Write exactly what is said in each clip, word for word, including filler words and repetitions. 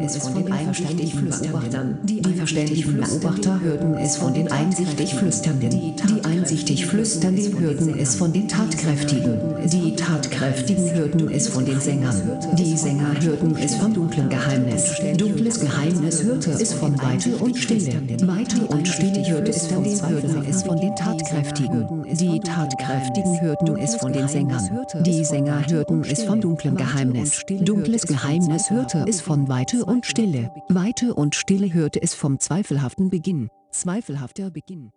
es von den einsichtig Flüsternden. Die verständigen Beobachter hörten es von den einsichtig Flüsternden. Die einsichtig Flüsternden hörten es von den Tatkräftigen. Die Tatkräftigen hörten es von den Sängern. Die Sänger hörten es vom dunklen Geheimnis. Dunkles Geheimnis hörte es von Weite und Stille. Weite und Stille hörte es von den hörten es von den Tatkräftigen. Die Tatkräftigen hörten es von den Sängern. Die Sänger hörten es vom dunklen Geheimnis. Dunkles Geheimnis hörte es von Weite und Stille. Weite und Stille hörte es vom zweifelhaften Beginn. Zweifelhafter Beginn.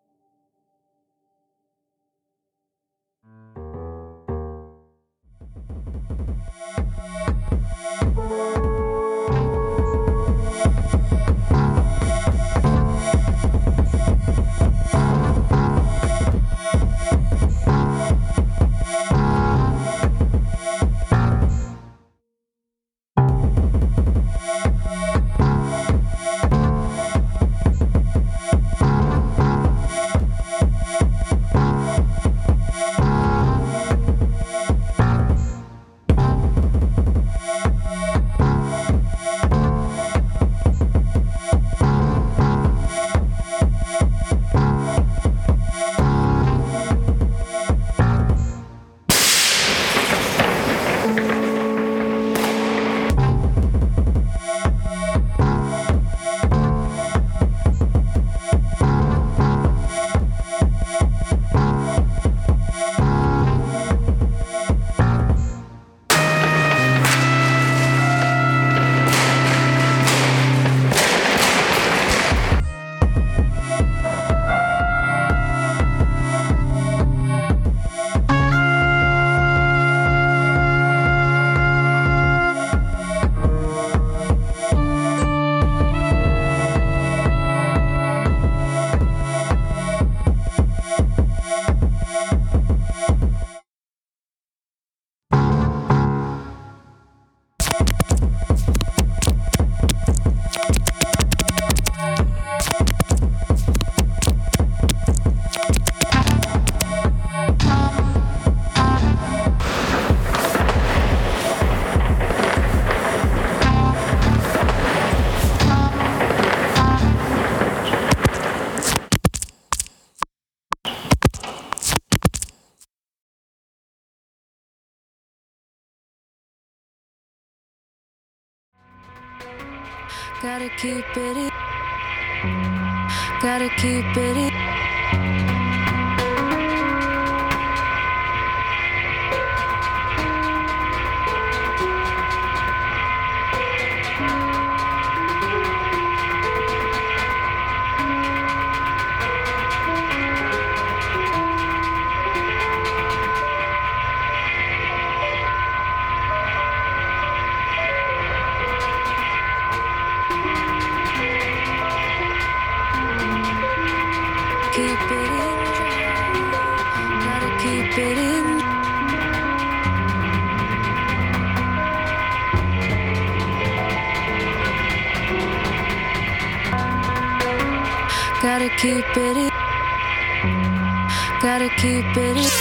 Gotta keep it in. Gotta keep it in. Keep it in, gotta keep it in. Gotta keep it in, gotta keep it in.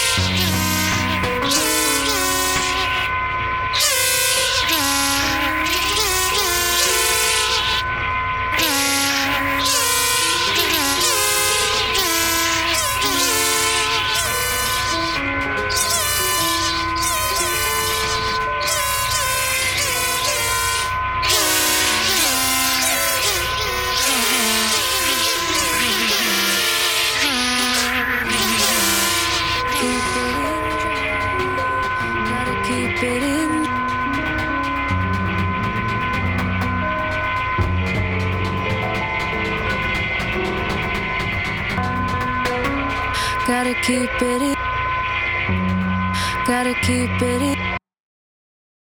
Keep it in. Gotta keep it in. Gotta keep it in.